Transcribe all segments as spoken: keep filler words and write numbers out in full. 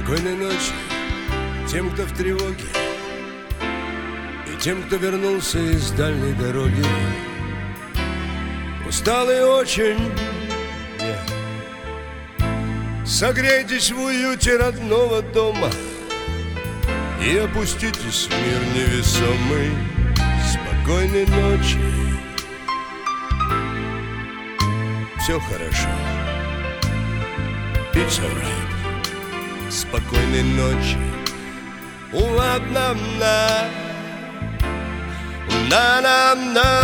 Спокойной ночи тем, кто в тревоге, и тем, кто вернулся из дальней дороги. Усталый очень, нет. Согрейтесь в уюте родного дома и опуститесь в мир невесомый. Спокойной ночи. Все хорошо. It's alright. Спокойной ночи. Уа-на-на, на-на-на,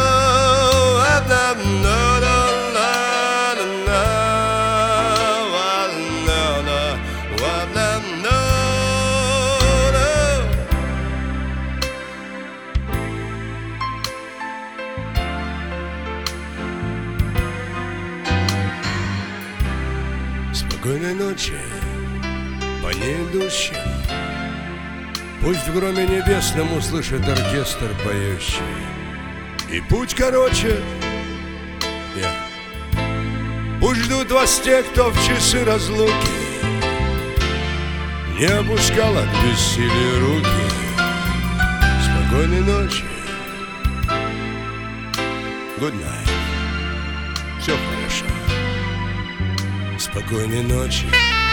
спокойной ночи по неидущим. Пусть в громе небесном услышит оркестр поющий. И путь короче, yeah. Пусть ждут вас те, кто в часы разлуки не опускал от бессилия руки. Спокойной ночи. Good night. Все хорошо. Спокойной ночи.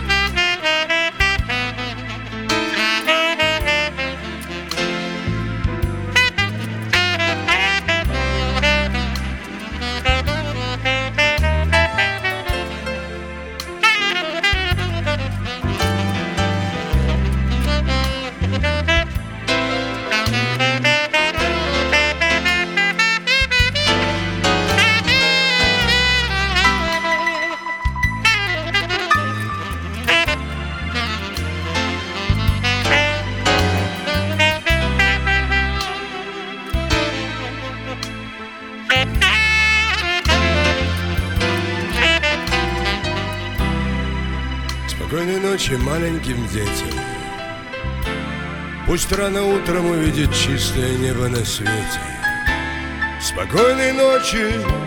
Спокойной ночи маленьким детям. Пусть рано утром увидит чистое небо на свете. Спокойной ночи.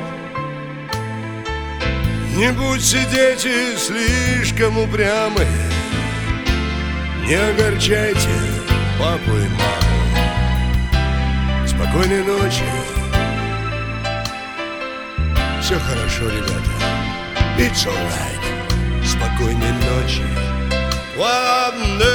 Не будьте, дети, слишком упрямы. Не огорчайте папу и маму. Спокойной ночи. Все хорошо, ребята. It's alright. Спокойной ночи.